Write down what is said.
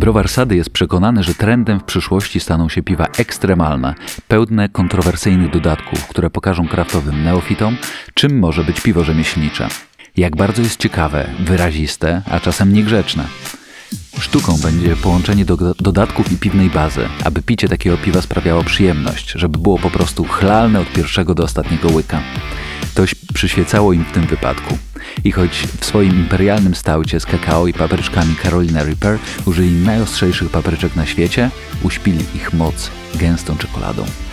Browar Sady jest przekonany, że trendem w przyszłości staną się piwa ekstremalne, pełne kontrowersyjnych dodatków, które pokażą kraftowym neofitom, czym może być piwo rzemieślnicze. Jak bardzo jest ciekawe, wyraziste, a czasem niegrzeczne. Sztuką będzie połączenie dodatków i piwnej bazy, aby picie takiego piwa sprawiało przyjemność, żeby było po prostu chlalne od pierwszego do ostatniego łyka. To przyświecało im w tym wypadku. I choć w swoim imperialnym staucie z kakao i papryczkami Carolina Reaper użyli najostrzejszych papryczek na świecie, uśpili ich moc gęstą czekoladą.